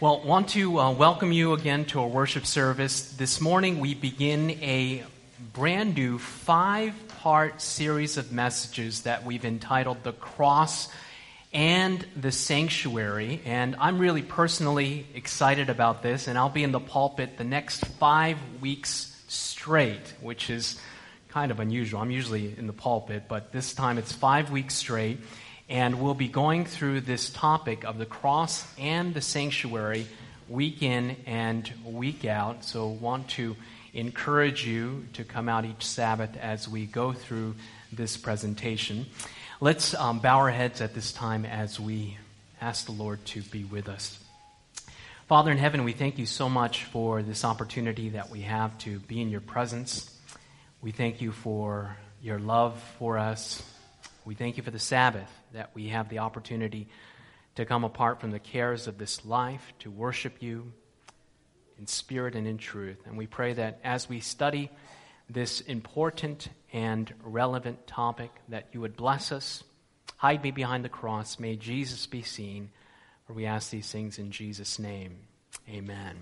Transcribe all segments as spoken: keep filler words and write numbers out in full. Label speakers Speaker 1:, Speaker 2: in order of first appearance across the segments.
Speaker 1: Well, want to uh, welcome you again to our worship service. This morning we begin a brand new five-part series of messages that we've entitled The Cross and the Sanctuary. And I'm really personally excited about this, and I'll be in the pulpit the next five weeks straight, which is kind of unusual. I'm usually in the pulpit, but this time it's five weeks straight. And we'll be going through this topic of the cross and the sanctuary week in and week out. So want to encourage you to come out each Sabbath as we go through this presentation. Let's um, bow our heads at this time as we ask the Lord to be with us. Father in heaven, we thank you so much for this opportunity that we have to be in your presence. We thank you for your love for us. We thank you for the Sabbath, that we have the opportunity to come apart from the cares of this life, to worship you in spirit and in truth. And we pray that as we study this important and relevant topic, that you would bless us. Hide me behind the cross. May Jesus be seen. For we ask these things in Jesus' name. Amen.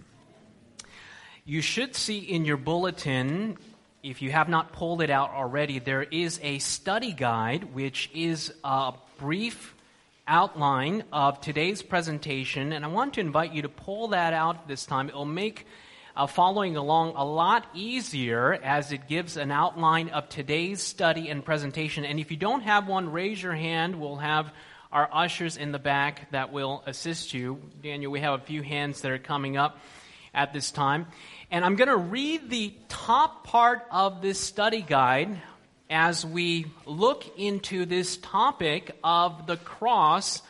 Speaker 1: You should see in your bulletin, if you have not pulled it out already, there is a study guide, which is a brief outline of today's presentation. And I want to invite you to pull that out this time. It will make uh, following along a lot easier as it gives an outline of today's study and presentation. And if you don't have one, raise your hand. We'll have our ushers in the back that will assist you. Daniel, we have a few hands that are coming up at this time. And I'm going to read the top part of this study guide as we look into this topic of the cross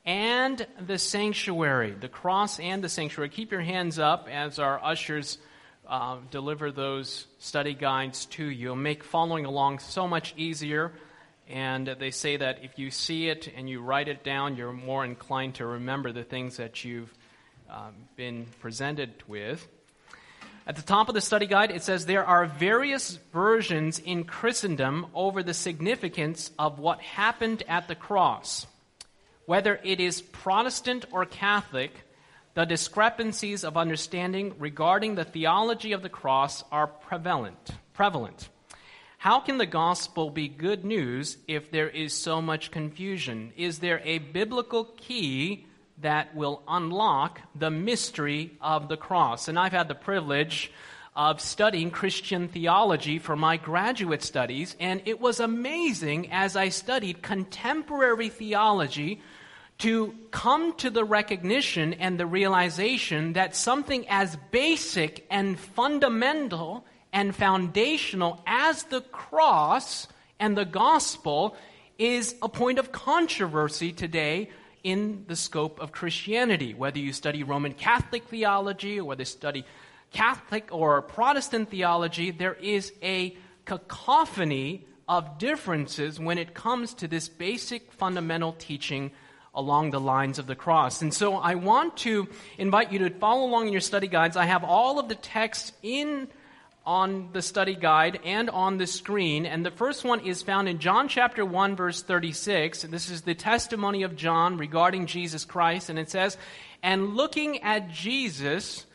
Speaker 1: and the sanctuary. The cross and the sanctuary. Keep your hands up as our ushers uh, deliver those study guides to you. It'll make following along so much easier. And they say that if you see it and you write it down, you're more inclined to remember the things that you've uh, been presented with. At the top of the study guide, it says there are various versions in Christendom over the significance of what happened at the cross. Whether it is Protestant or Catholic, the discrepancies of understanding regarding the theology of the cross are prevalent. Prevalent. How can the gospel be good news if there is so much confusion? Is there a biblical key that will unlock the mystery of the cross? And I've had the privilege of studying Christian theology for my graduate studies, and it was amazing as I studied contemporary theology to come to the recognition and the realization that something as basic and fundamental and foundational as the cross and the gospel is a point of controversy today in the scope of Christianity. Whether you study Roman Catholic theology or whether you study Catholic or Protestant theology, there is a cacophony of differences when it comes to this basic fundamental teaching along the lines of the cross. And so I want to invite you to follow along in your study guides. I have all of the text in on the study guide and on the screen. And the first one is found in John chapter one, verse thirty-six. This is the testimony of John regarding Jesus Christ. And it says, "And looking at Jesus,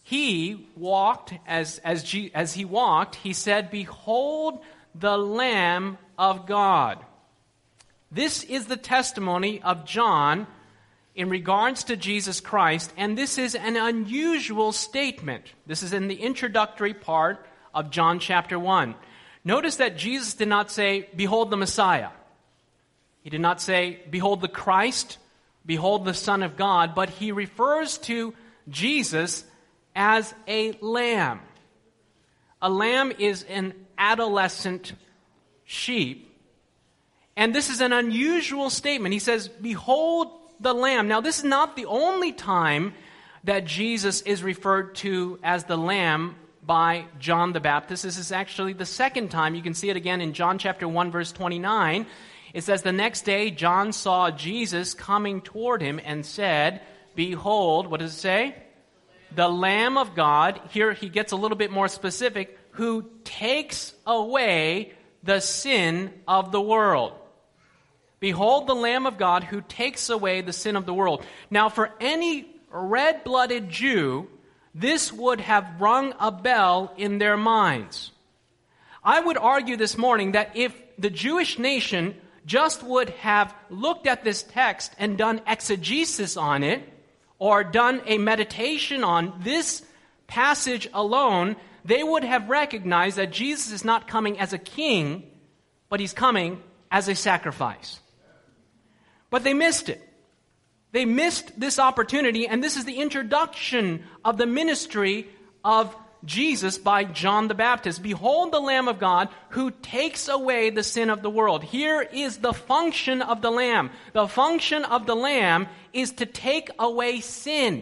Speaker 1: he walked, as, as, G, as he walked, he said, 'Behold the Lamb of God.'" This is the testimony of John in regards to Jesus Christ, and this is an unusual statement. This is in the introductory part of John chapter one. Notice that Jesus did not say, "Behold the Messiah." He did not say, "Behold the Christ," "Behold the Son of God," but he refers to Jesus as a lamb. A lamb is an adolescent sheep, and this is an unusual statement. He says, "Behold the Lamb." Now, this is not the only time that Jesus is referred to as the Lamb by John the Baptist. This is actually the second time. You can see it again in John chapter one, verse twenty-nine. It says, "The next day John saw Jesus coming toward him and said, 'Behold,'" what does it say? "The Lamb of God," here he gets a little bit more specific, "who takes away the sin of the world." Behold the Lamb of God who takes away the sin of the world. Now, for any red-blooded Jew, this would have rung a bell in their minds. I would argue this morning that if the Jewish nation just would have looked at this text and done exegesis on it, or done a meditation on this passage alone, they would have recognized that Jesus is not coming as a king, but he's coming as a sacrifice. But they missed it. They missed this opportunity, and this is the introduction of the ministry of Jesus by John the Baptist. Behold the Lamb of God who takes away the sin of the world. Here is the function of the Lamb. The function of the Lamb is to take away sin.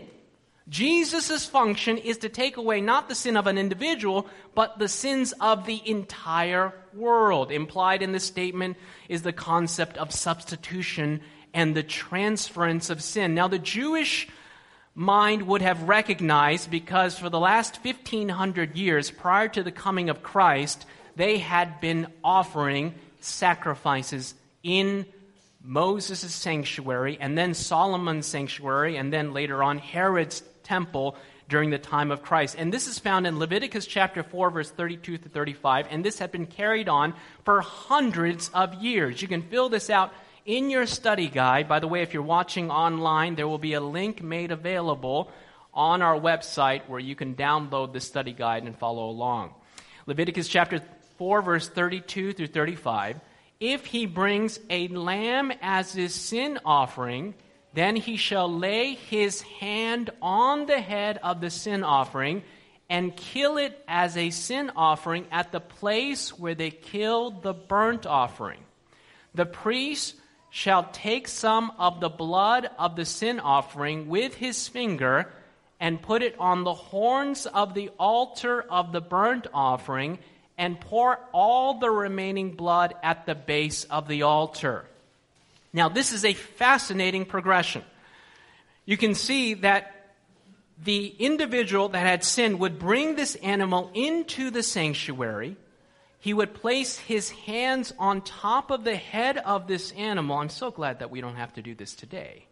Speaker 1: Jesus' function is to take away not the sin of an individual, but the sins of the entire world. Implied in this statement is the concept of substitution and the transference of sin. Now, the Jewish mind would have recognized, because for the last fifteen hundred years prior to the coming of Christ, they had been offering sacrifices in Moses' sanctuary, and then Solomon's sanctuary, and then later on Herod's temple during the time of Christ. And this is found in Leviticus chapter four, verse thirty-two to thirty-five, and this had been carried on for hundreds of years. You can fill this out in your study guide. By the way, if you're watching online, there will be a link made available on our website where you can download the study guide and follow along. Leviticus chapter four, verse thirty-two through thirty-five. If he brings a lamb as his sin offering, then he shall lay his hand on the head of the sin offering and kill it as a sin offering at the place where they killed the burnt offering. The priest shall take some of the blood of the sin offering with his finger and put it on the horns of the altar of the burnt offering and pour all the remaining blood at the base of the altar. Now, this is a fascinating progression. You can see that the individual that had sinned would bring this animal into the sanctuary. He would place his hands on top of the head of this animal. I'm so glad that we don't have to do this today.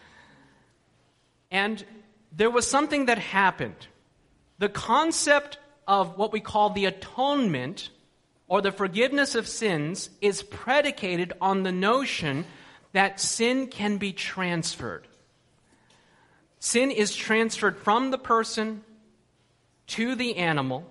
Speaker 1: And there was something that happened. The concept of what we call the atonement, or the forgiveness of sins, is predicated on the notion that sin can be transferred. Sin is transferred from the person to the animal,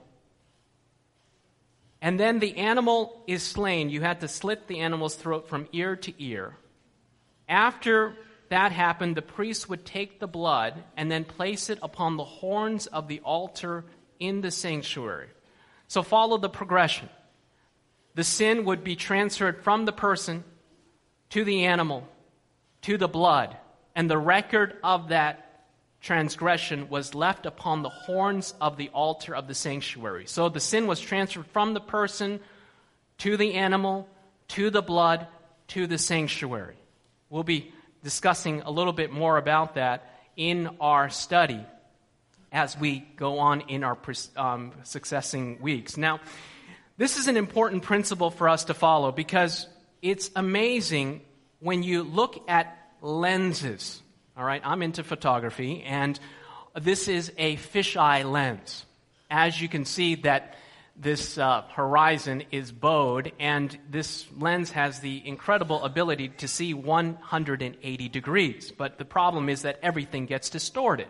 Speaker 1: and then the animal is slain. You had to slit the animal's throat from ear to ear. After that happened, the priest would take the blood and then place it upon the horns of the altar in the sanctuary. So follow the progression. The sin would be transferred from the person to the animal, to the blood, and the record of that transgression was left upon the horns of the altar of the sanctuary. So the sin was transferred from the person to the animal, to the blood, to the sanctuary. We'll be discussing a little bit more about that in our study as we go on in our um, succeeding weeks. Now, this is an important principle for us to follow, because it's amazing when you look at lenses. All right, I'm into photography, and this is a fisheye lens. As you can see that this uh, horizon is bowed, and this lens has the incredible ability to see one hundred eighty degrees. But the problem is that everything gets distorted.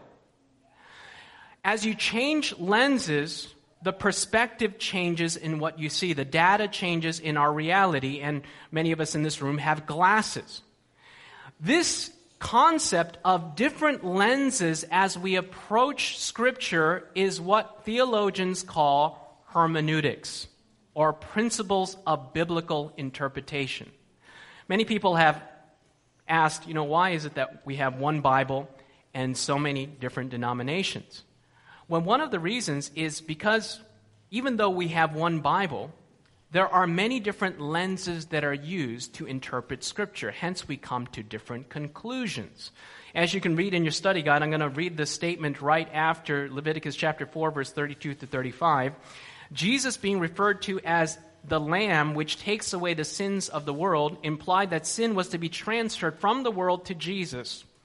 Speaker 1: As you change lenses, the perspective changes in what you see. The data changes in our reality, and many of us in this room have glasses. This concept of different lenses as we approach Scripture is what theologians call hermeneutics, or principles of biblical interpretation. Many people have asked, you know, why is it that we have one Bible and so many different denominations? Well, one of the reasons is because even though we have one Bible, there are many different lenses that are used to interpret Scripture. Hence, we come to different conclusions. As you can read in your study guide, I'm going to read the statement right after Leviticus chapter four, verse thirty-two to thirty-five. Jesus, being referred to as the Lamb which takes away the sins of the world, implied that sin was to be transferred from the world to Jesus.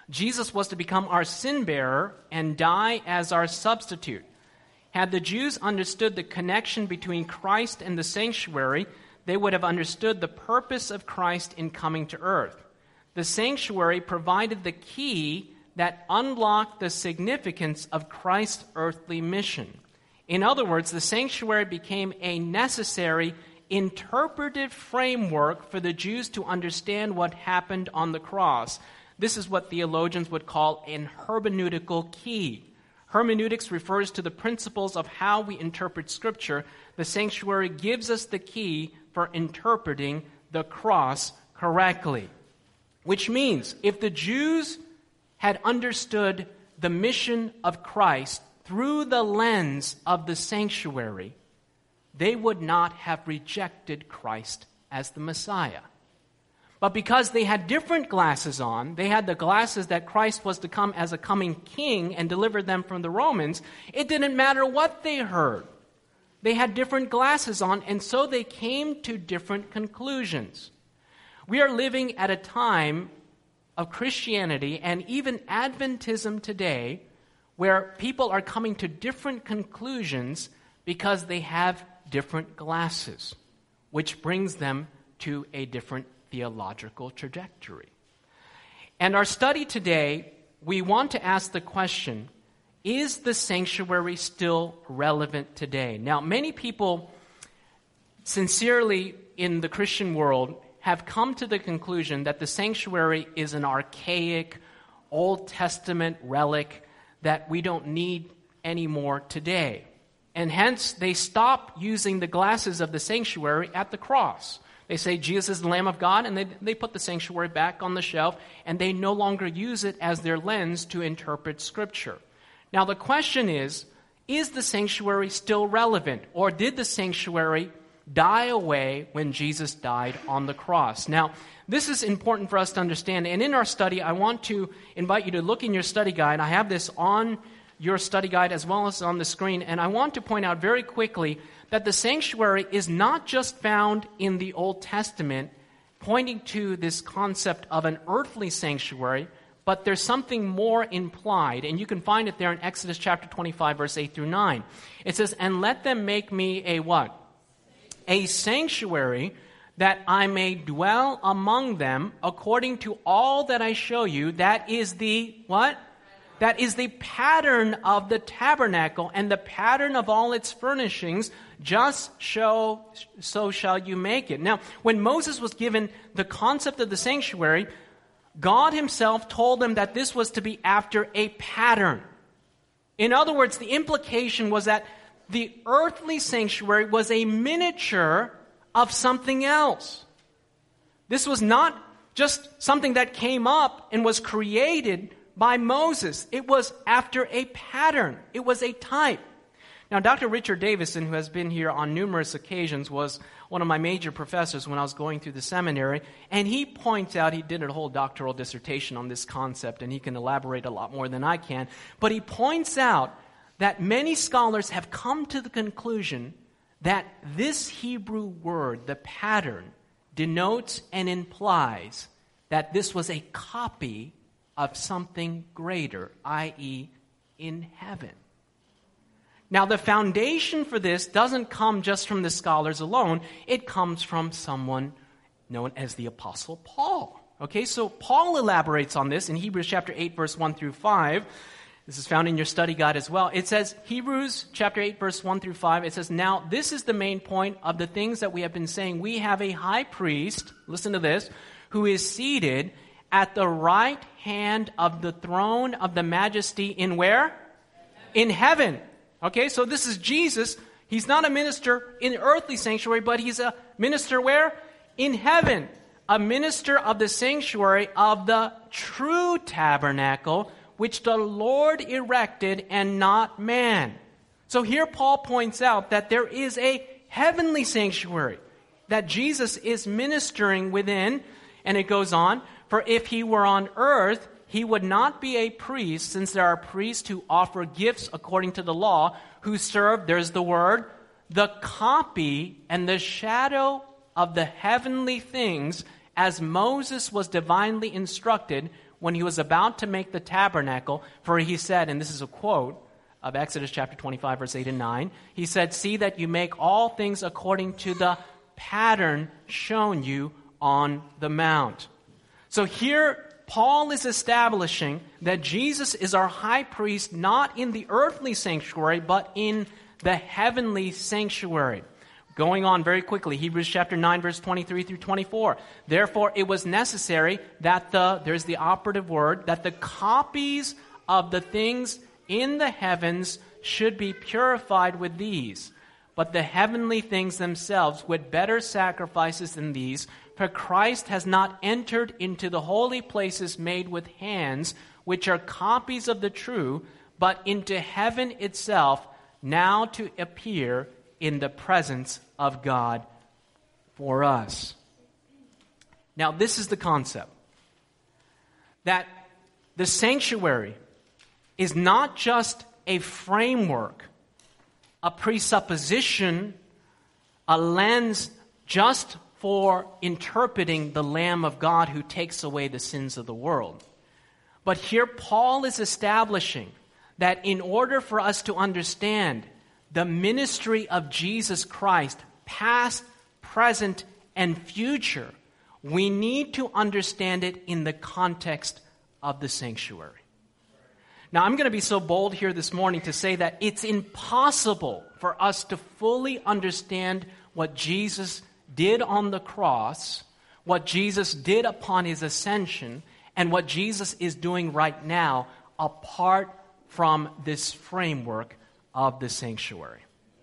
Speaker 1: Jesus was to become our sin bearer and die as our substitute. Had the Jews understood the connection between Christ and the sanctuary, they would have understood the purpose of Christ in coming to earth. The sanctuary provided the key that unlocked the significance of Christ's earthly mission. In other words, the sanctuary became a necessary interpretive framework for the Jews to understand what happened on the cross. This is what theologians would call an hermeneutical key. Hermeneutics refers to the principles of how we interpret Scripture. The sanctuary gives us the key for interpreting the cross correctly. Which means, if the Jews had understood the mission of Christ through the lens of the sanctuary, they would not have rejected Christ as the Messiah. But because they had different glasses on, they had the glasses that Christ was to come as a coming king and deliver them from the Romans, it didn't matter what they heard. They had different glasses on, and so they came to different conclusions. We are living at a time of Christianity and even Adventism today where people are coming to different conclusions because they have different glasses, which brings them to a different theological trajectory. And our study today, we want to ask the question, is the sanctuary still relevant today? Now, many people sincerely in the Christian world have come to the conclusion that the sanctuary is an archaic, Old Testament relic that we don't need anymore today. And hence, they stop using the glasses of the sanctuary at the cross. They say Jesus is the Lamb of God, and they, they put the sanctuary back on the shelf, and they no longer use it as their lens to interpret Scripture. Now, the question is, is the sanctuary still relevant, or did the sanctuary die away when Jesus died on the cross? Now, this is important for us to understand, and in our study, I want to invite you to look in your study guide. I have this on your study guide as well as on the screen, and I want to point out very quickly that the sanctuary is not just found in the Old Testament, pointing to this concept of an earthly sanctuary, but there's something more implied, and you can find it there in Exodus chapter twenty-five, verse eight through nine. It says, "And let them make me a" what? "A sanctuary, that I may dwell among them according to all that I show you." That is the what? That is the pattern of the tabernacle and the pattern of all its furnishings. Just show, so shall you make it. Now, when Moses was given the concept of the sanctuary, God himself told him that this was to be after a pattern. In other words, the implication was that the earthly sanctuary was a miniature of something else. This was not just something that came up and was created by Moses. It was after a pattern. It was a type. Now, Doctor Richard Davison, who has been here on numerous occasions, was one of my major professors when I was going through the seminary, and he points out, he did a whole doctoral dissertation on this concept, and he can elaborate a lot more than I can, but he points out that many scholars have come to the conclusion that this Hebrew word, the pattern, denotes and implies that this was a copy of something greater, that is in heaven. Now, the foundation for this doesn't come just from the scholars alone. It comes from someone known as the Apostle Paul. Okay, so Paul elaborates on this in Hebrews chapter eight, verse one through five. This is found in your study guide as well. It says, Hebrews chapter eight, verse one through five, it says, "Now this is the main point of the things that we have been saying. We have a high priest," listen to this, "who is seated at the right hand of the throne of the majesty" in where? In heaven. Okay, so this is Jesus. He's not a minister in the earthly sanctuary, but he's a minister where? In heaven. A minister of the sanctuary of the true tabernacle, which the Lord erected and not man. So here Paul points out that there is a heavenly sanctuary that Jesus is ministering within. And it goes on, "For if he were on earth, he would not be a priest, since there are priests who offer gifts according to the law, who serve," there's the word, "the copy and the shadow of the heavenly things, as Moses was divinely instructed, when he was about to make the tabernacle, for he said, and this is a quote of Exodus chapter twenty-five, verse eight and nine, he said, "See that you make all things according to the pattern shown you on the mount." So here, Paul is establishing that Jesus is our high priest not in the earthly sanctuary, but in the heavenly sanctuary. Going on very quickly, Hebrews chapter nine, verse twenty-three through twenty-four. Therefore, it was necessary that the, there's the operative word, that the copies of the things in the heavens should be purified with these. But the heavenly things themselves with better sacrifices than these, for Christ has not entered into the holy places made with hands, which are copies of the true, but into heaven itself, now to appear in the presence of God for us. Now, this is the concept. That the sanctuary is not just a framework, a presupposition, a lens just for interpreting the Lamb of God who takes away the sins of the world. But here Paul is establishing that in order for us to understand the ministry of Jesus Christ, past, present, and future, we need to understand it in the context of the sanctuary. Now, I'm going to be so bold here this morning to say that it's impossible for us to fully understand what Jesus did on the cross, what Jesus did upon his ascension, and what Jesus is doing right now apart from this framework of the sanctuary.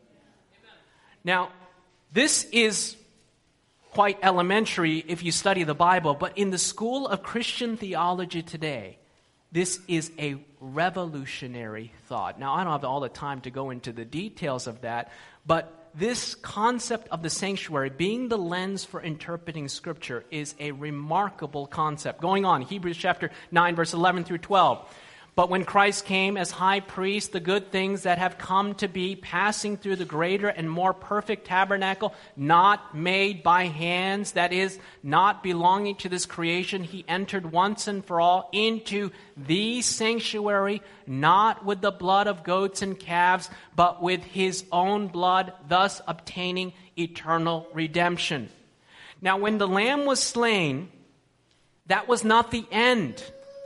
Speaker 1: Now, this is quite elementary if you study the Bible, but in the school of Christian theology today, this is a revolutionary thought. Now, I don't have all the time to go into the details of that, but this concept of the sanctuary being the lens for interpreting Scripture is a remarkable concept. Going on, Hebrews chapter nine, verse eleven through twelve. But when Christ came as high priest, the good things that have come to be, passing through the greater and more perfect tabernacle, not made by hands, that is, not belonging to this creation, he entered once and for all into the sanctuary, not with the blood of goats and calves, but with his own blood, thus obtaining eternal redemption. Now, when the Lamb was slain, that was not the end.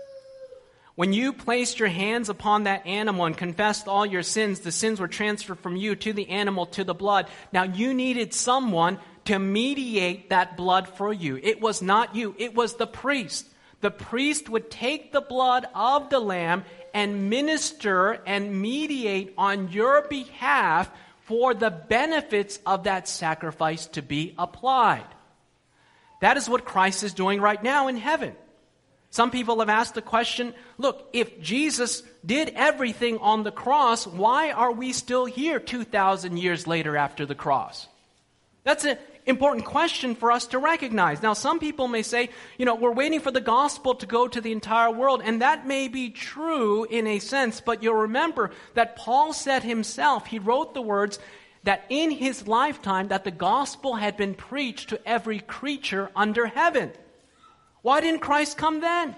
Speaker 1: When you placed your hands upon that animal and confessed all your sins, the sins were transferred from you to the animal, to the blood. Now you needed someone to mediate that blood for you. It was not you, it was the priest. The priest would take the blood of the lamb and minister and mediate on your behalf for the benefits of that sacrifice to be applied. That is what Christ is doing right now in heaven. Some people have asked the question, look, if Jesus did everything on the cross, why are we still here two thousand years later after the cross? That's an important question for us to recognize. Now, some people may say, you know, we're waiting for the gospel to go to the entire world, and that may be true in a sense, but you'll remember that Paul said himself, he wrote the words, that in his lifetime that the gospel had been preached to every creature under heaven. Why didn't Christ come then?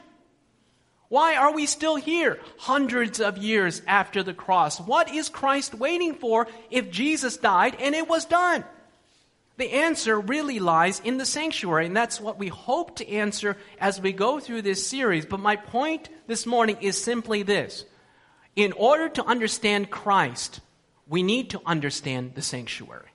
Speaker 1: Why are we still here hundreds of years after the cross? What is Christ waiting for if Jesus died and it was done? The answer really lies in the sanctuary, and that's what we hope to answer as we go through this series. But my point this morning is simply this. In order to understand Christ, we need to understand the sanctuary.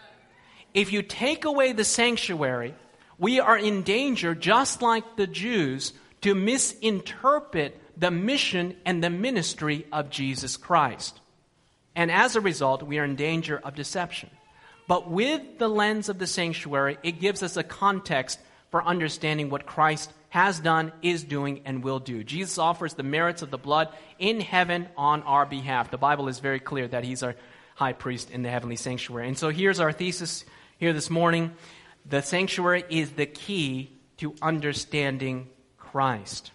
Speaker 1: If you take away the sanctuary, we are in danger, just like the Jews, to misinterpret the mission and the ministry of Jesus Christ. And as a result, we are in danger of deception. But with the lens of the sanctuary, it gives us a context for understanding what Christ has done, is doing, and will do. Jesus offers the merits of the blood in heaven on our behalf. The Bible is very clear that he's our high priest in the heavenly sanctuary. And so here's our thesis here this morning. The sanctuary is the key to understanding Christ.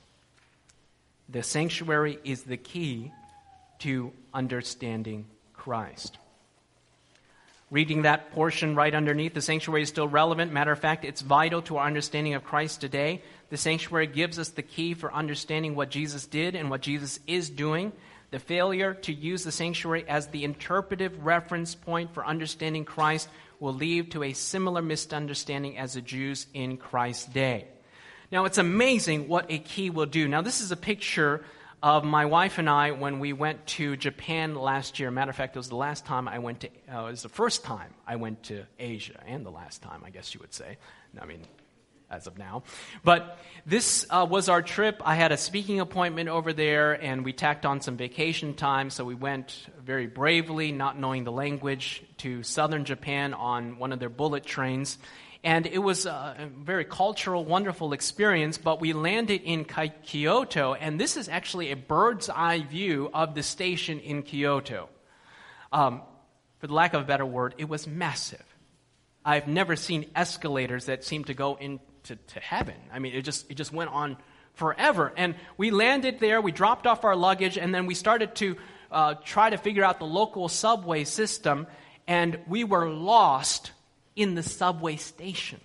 Speaker 1: The sanctuary is the key to understanding Christ. Reading that portion right underneath, the sanctuary is still relevant. Matter of fact, it's vital to our understanding of Christ today. The sanctuary gives us the key for understanding what Jesus did and what Jesus is doing. The failure to use the sanctuary as the interpretive reference point for understanding Christ will lead to a similar misunderstanding as the Jews in Christ's day. Now, it's amazing what a key will do. Now, this is a picture of my wife and I when we went to Japan last year. Matter of fact, it was the last time I went to, uh, it was the first time I went to Asia, and the last time, I guess you would say. I mean, as of now. But this uh, was our trip. I had a speaking appointment over there, and we tacked on some vacation time, so we went very bravely, not knowing the language, to southern Japan on one of their bullet trains. And it was a very cultural, wonderful experience, but we landed in Kyoto, and this is actually a bird's eye view of the station in Kyoto. Um, for the lack of a better word, it was massive. I've never seen escalators that seem to go into to heaven. I mean, it just it just went on forever. And we landed there, we dropped off our luggage, and then we started to uh, try to figure out the local subway system, and we were lost in the subway station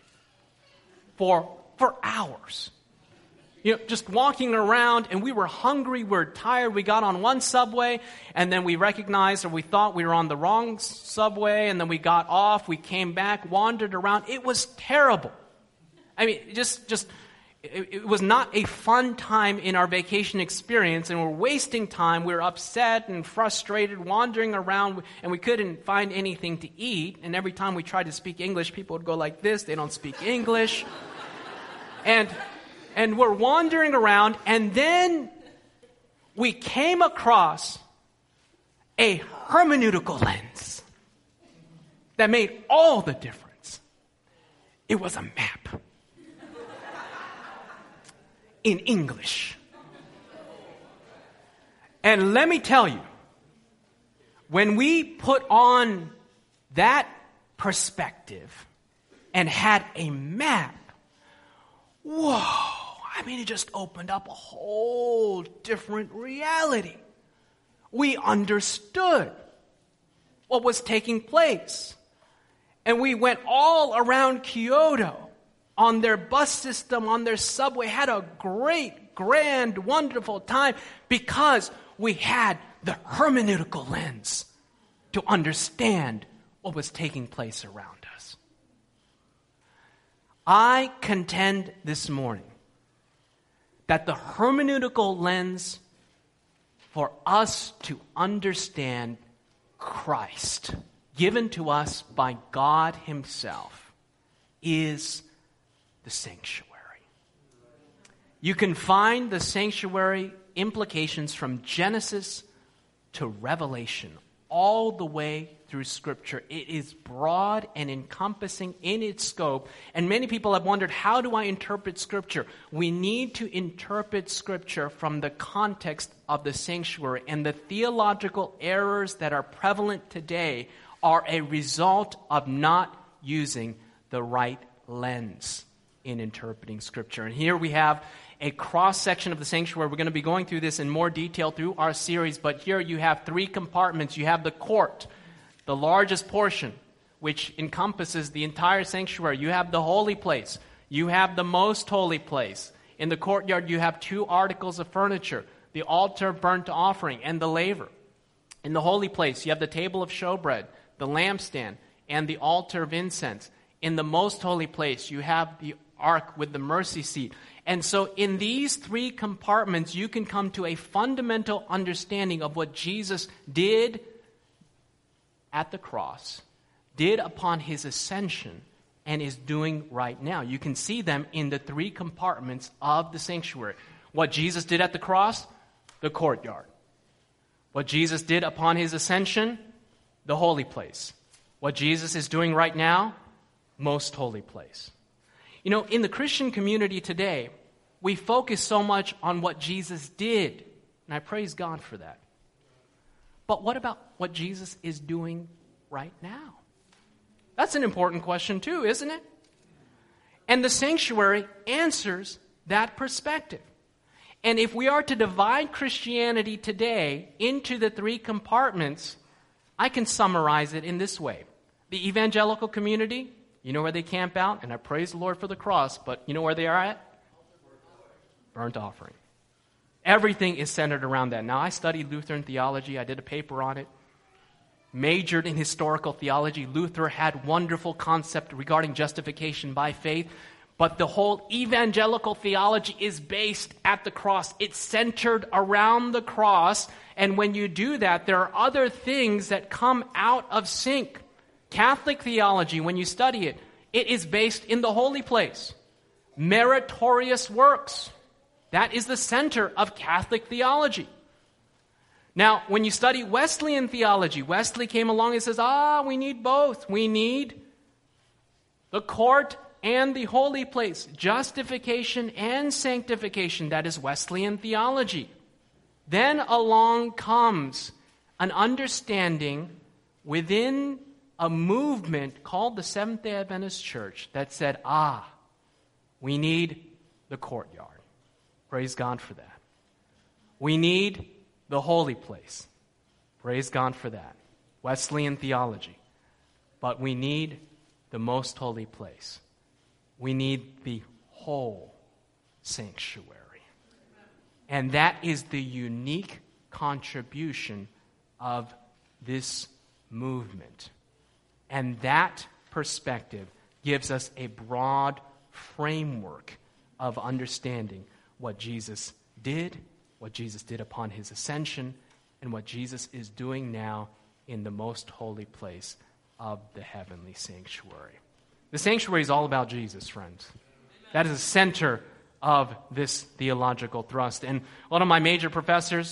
Speaker 1: for for hours. You know, just walking around, and we were hungry, we were tired. We got on one subway, and then we recognized, or we thought we were on the wrong subway, and then we got off, we came back, wandered around. It was terrible. I mean, just, just it, it was not a fun time in our vacation experience, and we're wasting time. We were upset and frustrated, wandering around, and we couldn't find anything to eat. And every time we tried to speak English, people would go like this. They don't speak English. and and we're wandering around, and then we came across a hermeneutical lens that made all the difference. It was a map. In English. And let me tell you, when we put on that perspective and had a map, whoa, I mean, it just opened up a whole different reality. We understood what was taking place. And we went all around Kyoto on their bus system, on their subway, had a great, grand, wonderful time because we had the hermeneutical lens to understand what was taking place around us. I contend this morning that the hermeneutical lens for us to understand Christ, given to us by God Himself, is the sanctuary. You can find the sanctuary implications from Genesis to Revelation, all the way through Scripture. It is broad and encompassing in its scope, and many people have wondered, how do I interpret Scripture? We need to interpret Scripture from the context of the sanctuary, and the theological errors that are prevalent today are a result of not using the right lens in interpreting Scripture. And here we have a cross-section of the sanctuary. We're going to be going through this in more detail through our series, but here you have three compartments. You have the court, the largest portion, which encompasses the entire sanctuary. You have the holy place. You have the most holy place. In the courtyard, you have two articles of furniture, the altar of burnt offering and the laver. In the holy place, you have the table of showbread, the lampstand, and the altar of incense. In the most holy place, you have the ark with the mercy seat. And so in these three compartments, you can come to a fundamental understanding of what Jesus did at the cross, did upon His ascension, and is doing right now. You can see them in the three compartments of the sanctuary. What Jesus did at the cross, the courtyard. What Jesus did upon His ascension, the holy place. What Jesus is doing right now, most holy place. You know, in the Christian community today, we focus so much on what Jesus did, and I praise God for that. But what about what Jesus is doing right now? That's an important question too, isn't it? And the sanctuary answers that perspective. And if we are to divide Christianity today into the three compartments, I can summarize it in this way. The evangelical community, you know where they camp out? And I praise the Lord for the cross, but you know where they are at? Burnt offering. Everything is centered around that. Now, I studied Lutheran theology. I did a paper on it. Majored in historical theology. Luther had wonderful concept regarding justification by faith. But the whole evangelical theology is based at the cross. It's centered around the cross. And when you do that, there are other things that come out of sync. Catholic theology, when you study it, it is based in the holy place. Meritorious works. That is the center of Catholic theology. Now, when you study Wesleyan theology, Wesley came along and says, ah, we need both. We need the court and the holy place, justification and sanctification. That is Wesleyan theology. Then along comes an understanding within a movement called the Seventh-day Adventist Church that said, ah, we need the courtyard. Praise God for that. We need the holy place. Praise God for that. Wesleyan theology. But we need the most holy place. We need the whole sanctuary. And that is the unique contribution of this movement. And that perspective gives us a broad framework of understanding what Jesus did, what Jesus did upon his ascension, and what Jesus is doing now in the most holy place of the heavenly sanctuary. The sanctuary is all about Jesus, friends. That is the center of this theological thrust. And one of my major professors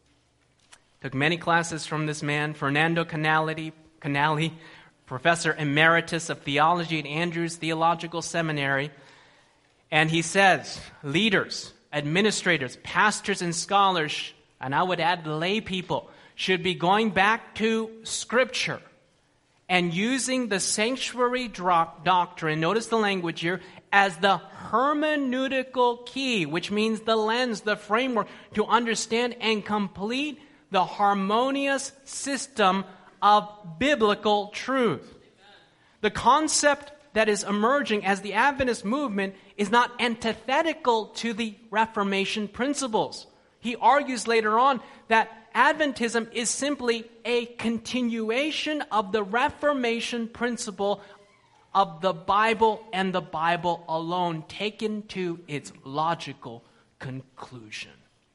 Speaker 1: took many classes from this man, Fernando Canali, Canali, Professor Emeritus of Theology at Andrews Theological Seminary. And he says, leaders, administrators, pastors, and scholars, and I would add lay people, should be going back to Scripture and using the sanctuary doctrine, notice the language here, as the hermeneutical key, which means the lens, the framework, to understand and complete the harmonious system of biblical truth. The concept that is emerging as the Adventist movement is not antithetical to the Reformation principles. He argues later on that Adventism is simply a continuation of the Reformation principle of the Bible and the Bible alone, taken to its logical conclusion.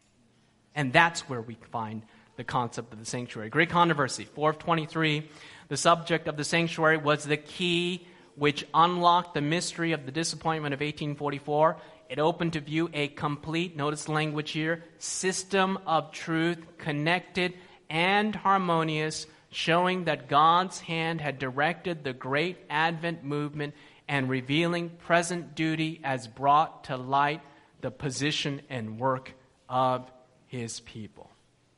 Speaker 1: And that's where we find the concept of the sanctuary. Great controversy, four of twenty-three. The subject of the sanctuary was the key which unlocked the mystery of the disappointment of eighteen forty-four. It opened to view a complete, notice the language here, system of truth, connected and harmonious, showing that God's hand had directed the great Advent movement and revealing present duty as brought to light the position and work of his people.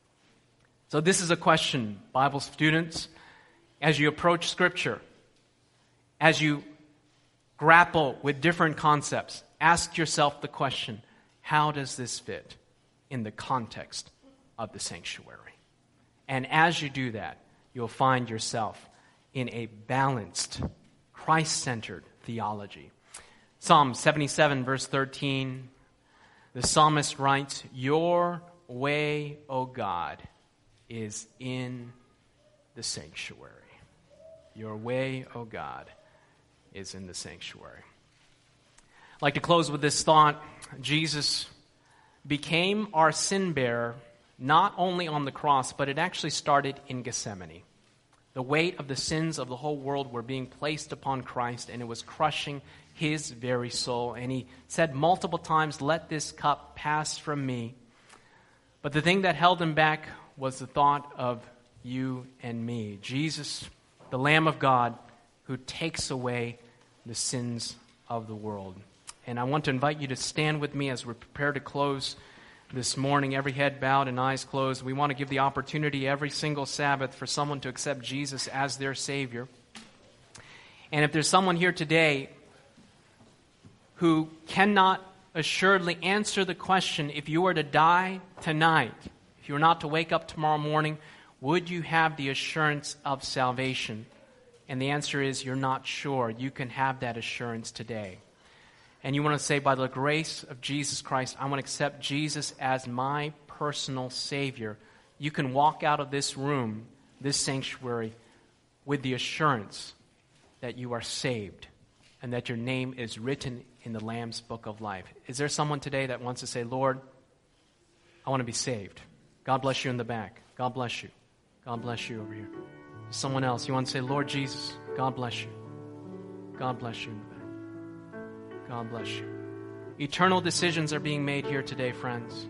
Speaker 1: So this is a question, Bible students, as you approach Scripture, as you grapple with different concepts, ask yourself the question, how does this fit in the context of the sanctuary? And as you do that, you'll find yourself in a balanced, Christ-centered theology. Psalm seventy-seven, verse thirteen, the psalmist writes, "Your way, O God, is in the sanctuary." Your way, O God, is in the sanctuary. I'd like to close with this thought. Jesus became our sin bearer not only on the cross, but it actually started in Gethsemane. The weight of the sins of the whole world were being placed upon Christ, and it was crushing his very soul. And he said multiple times, "Let this cup pass from me." But the thing that held him back was the thought of you and me. Jesus, the Lamb of God, who takes away the sins of the world. And I want to invite you to stand with me as we prepare to close this morning, every head bowed and eyes closed. We want to give the opportunity every single Sabbath for someone to accept Jesus as their Savior. And if there's someone here today who cannot assuredly answer the question, if you were to die tonight, if you were not to wake up tomorrow morning, would you have the assurance of salvation? and the answer is you're not sure, you can have that assurance today. And you want to say, by the grace of Jesus Christ, I want to accept Jesus as my personal Savior. You can walk out of this room, this sanctuary, with the assurance that you are saved and that your name is written in the Lamb's Book of Life. Is there someone today that wants to say, Lord, I want to be saved? God bless you in the back. God bless you. God bless you over here. Someone else, you want to say, Lord Jesus, God bless you. God bless you in the back. God bless you. Eternal decisions are being made here today, friends.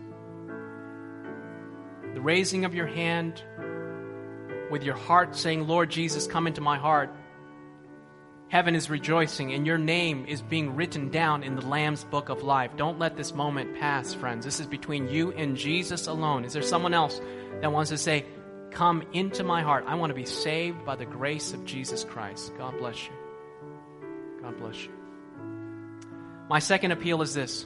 Speaker 1: The raising of your hand with your heart saying, Lord Jesus, come into my heart. Heaven is rejoicing, and your name is being written down in the Lamb's Book of Life. Don't let this moment pass, friends. This is between you and Jesus alone. Is there someone else that wants to say, come into my heart? I want to be saved by the grace of Jesus Christ. God bless you. God bless you. My second appeal is this.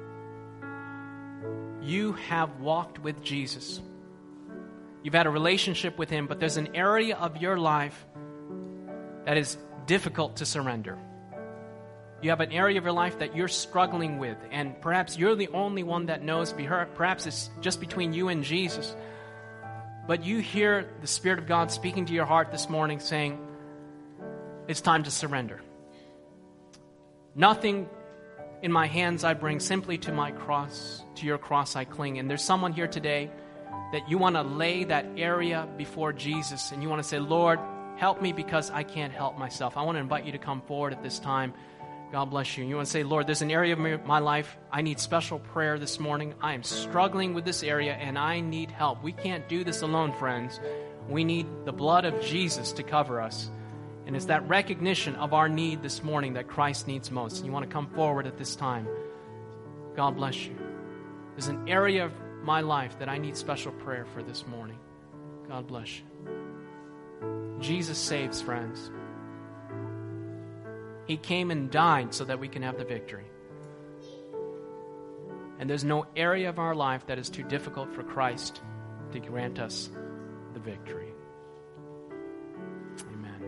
Speaker 1: You have walked with Jesus. You've had a relationship with him, but there's an area of your life that is difficult to surrender. You have an area of your life that you're struggling with, and perhaps you're the only one that knows. Perhaps it's just between you and Jesus. But you hear the Spirit of God speaking to your heart this morning saying, it's time to surrender. Nothing in my hands I bring, simply to my cross, to your cross I cling. And there's someone here today that you want to lay that area before Jesus, and you want to say, Lord, help me because I can't help myself. I want to invite you to come forward at this time. God bless you. And you want to say, Lord, there's an area of my life I need special prayer this morning. I am struggling with this area and I need help. We can't do this alone, friends. We need the blood of Jesus to cover us. And it's that recognition of our need this morning that Christ needs most. And you want to come forward at this time. God bless you. There's an area of my life that I need special prayer for this morning. God bless you. Jesus saves, friends. He came and died so that we can have the victory. And there's no area of our life that is too difficult for Christ to grant us the victory. Amen.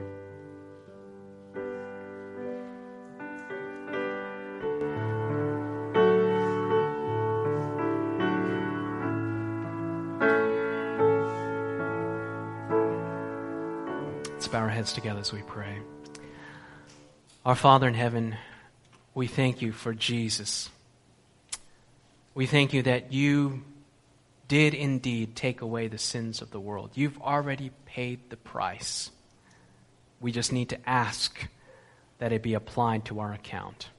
Speaker 1: Let's bow our heads together as we pray. Our Father in heaven, we thank you for Jesus. We thank you that you did indeed take away the sins of the world. You've already paid the price. We just need to ask that it be applied to our account.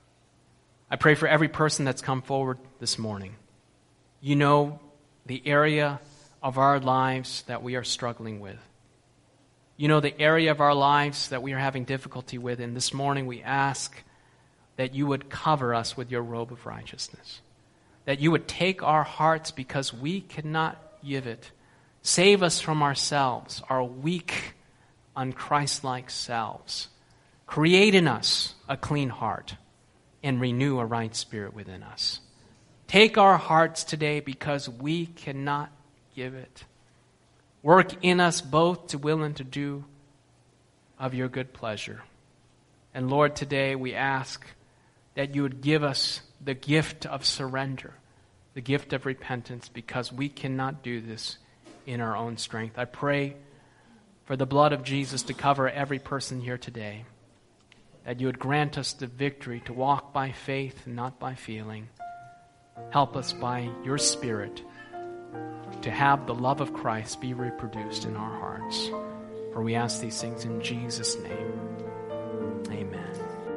Speaker 1: I pray for every person that's come forward this morning. You know the area of our lives that we are struggling with. You know the area of our lives that we are having difficulty with, and this morning we ask that you would cover us with your robe of righteousness, that you would take our hearts because we cannot give it. Save us from ourselves, our weak, unchristlike selves. Create in us a clean heart and renew a right spirit within us. Take our hearts today because we cannot give it. Work in us both to will and to do of your good pleasure. And Lord, today we ask that you would give us the gift of surrender, the gift of repentance, because we cannot do this in our own strength. I pray for the blood of Jesus to cover every person here today, that you would grant us the victory to walk by faith and not by feeling. Help us by your Spirit to have the love of Christ be reproduced in our hearts. For we ask these things in Jesus' name. Amen.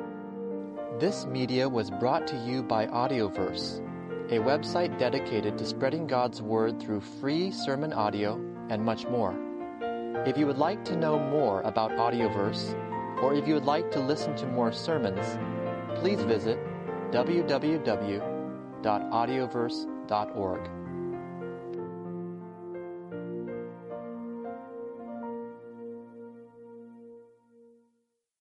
Speaker 2: This media was brought to you by Audioverse, a website dedicated to spreading God's Word through free sermon audio and much more. If you would like to know more about Audioverse, or if you would like to listen to more sermons, please visit w w w dot audioverse dot org.